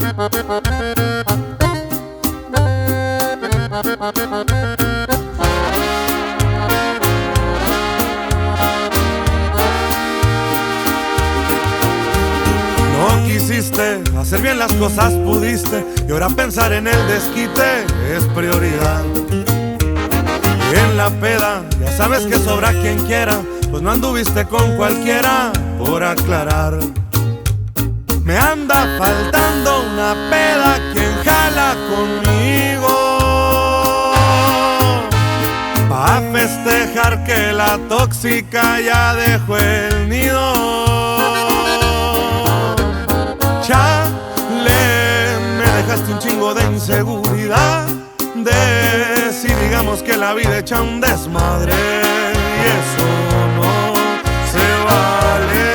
No quisiste hacer bien las cosas, pudiste, y ahora pensar en el desquite es prioridad. Y en la peda ya sabes que sobra quien quiera, pues no anduviste con cualquiera, por aclarar. Me anda faltando una peda, quien jala conmigo pa' festejar que la tóxica ya dejó el nido. Chale, me dejaste un chingo de inseguridad, de si digamos que la vida echa un desmadre, y eso no se vale.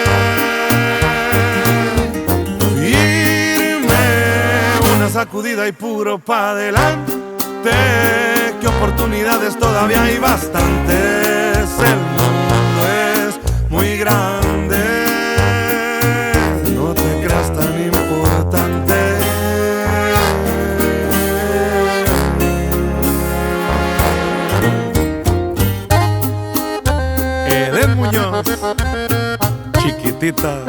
Sacudida y puro pa' adelante, que oportunidades todavía hay bastantes. El mundo es muy grande, no te creas tan importante. Eden Muñoz, Chiquitita.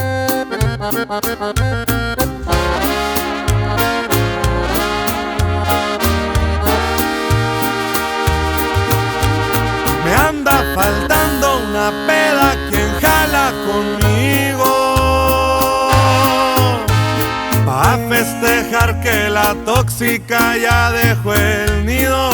Me anda faltando una peda, quien jala conmigo pa' festejar que la tóxica ya dejó el nido.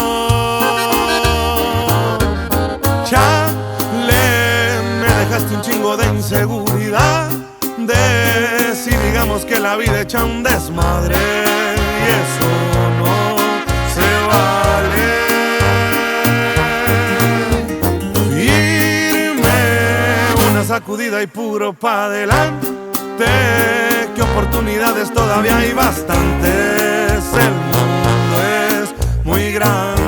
Chale, me dejaste un chingo de inseguridad, de si digamos que la vida echa un desmadre, y eso no se vale. Sacudida y puro pa' adelante, que oportunidades todavía hay bastantes. El mundo es muy grande.